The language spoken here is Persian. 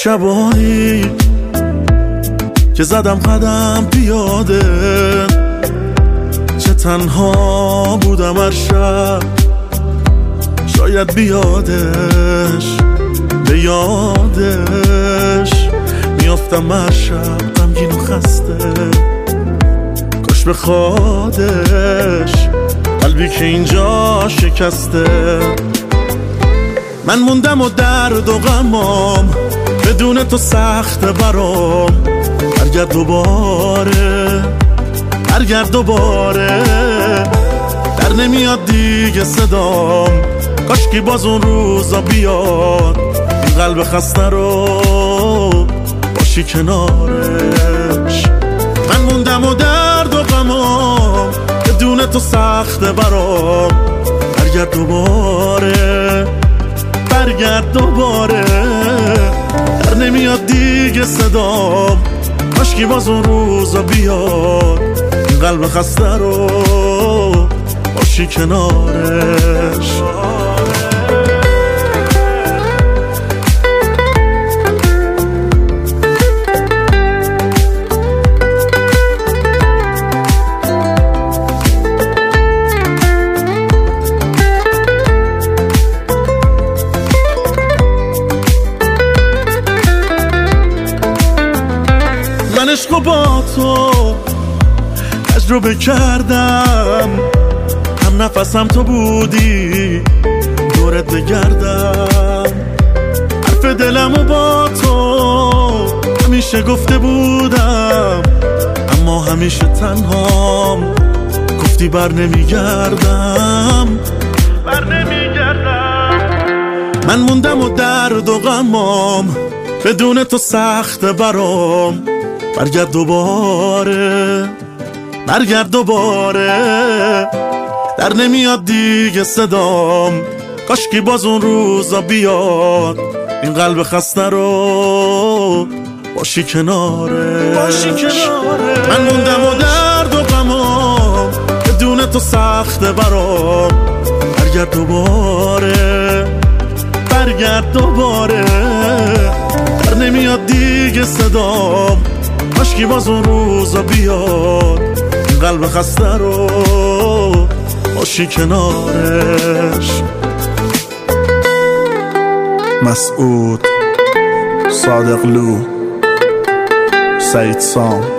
شبانی که زدم قدم پیاده، چه تنها بودم هر شب، شاید بیادش به یادش میافتم هر شب غمگین و خسته، کاش به خودش قلبی که اینجا شکسته. من موندم و درد و غمام بدون تو سخت برام، برگرد دوباره برگرد دوباره، در نمیاد دیگه صدام، کاشکی باز اون روزا بیاد، این قلب خسته رو باشی کنارش. من موندم و درد و غمام بدون تو سخت برام، برگرد دوباره برگرد دوباره، در نمیاد دیگه صدام، کاشکی باز اون روزا بیاد، این قلب خسته رو باشی کنارش. من عشقو با تو تجربه کردم، هم نفسم تو بودی دورت بگردم، حرف دلمو با تو همیشه گفته بودم، اما همیشه تنهام، گفتی بر نمیگردم. من موندم و درد و غمام بدون تو سخت برام، برگرد دوباره برگرد دوباره، در نمیاد دیگه صدام، کاشکی باز اون روزا بیاد، این قلب خسته رو باشی کنارش. من موندم و درد و غمام بدون تو سخت برام، برگرد دوباره برگرد دوباره، در نمیاد دیگه صدام، کاشکی باز اون روزا بیاد، این قلب خسته رو باشی کنارش. مسعود صادقلو، سعید سام.